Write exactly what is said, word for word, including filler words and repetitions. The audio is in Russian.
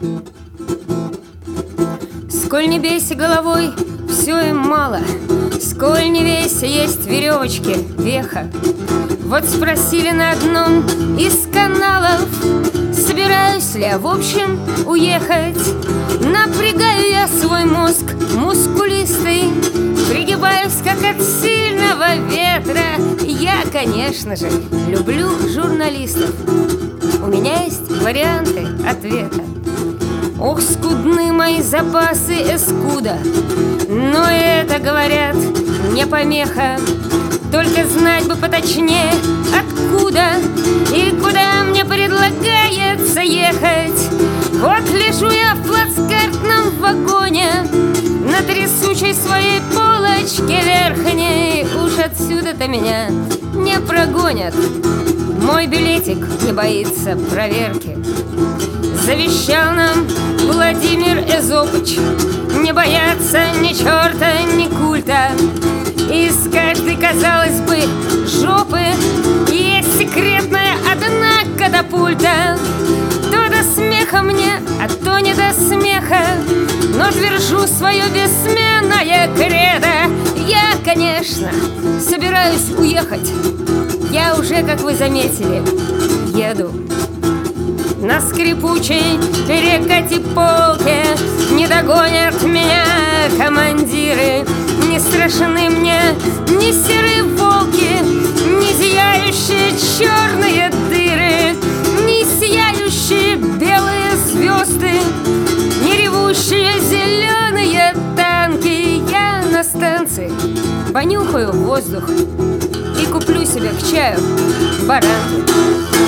Сколь не бейся головой, все им мало. Сколь не вейся, есть веревочки, веха. Вот спросили на одном из каналов, собираюсь ли я в общем уехать. Напрягаю я свой мозг мускулистый, пригибаюсь, как от сильного ветра. Я, конечно же, люблю журналистов. У меня есть варианты ответа. Ох, скудны мои запасы эскуда, но это, говорят, не помеха. Только знать бы поточнее, откуда и куда мне предлагается ехать. Вот лежу я в плацкартном вагоне на трясучей своей полочке верхней. Уж отсюда-то меня не прогонят. Мой билетик не боится проверки. Завещал нам Владимир Эзопыч не бояться ни черта, ни культа. Из каждой, казалось бы, жопы есть секретная одна катапульта. То до смеха мне, а то не до смеха, но твержу свое бессменное кредо. Я, конечно, собираюсь уехать. Я уже, как вы заметили, еду. На скрипучей перекати-полке не догонят меня командиры. Не страшны мне ни серые волки, ни зияющие черные дыры, ни сияющие белые звезды, ни ревущие зеленые танки. Я на станции понюхаю воздух и куплю себе к чаю баранки.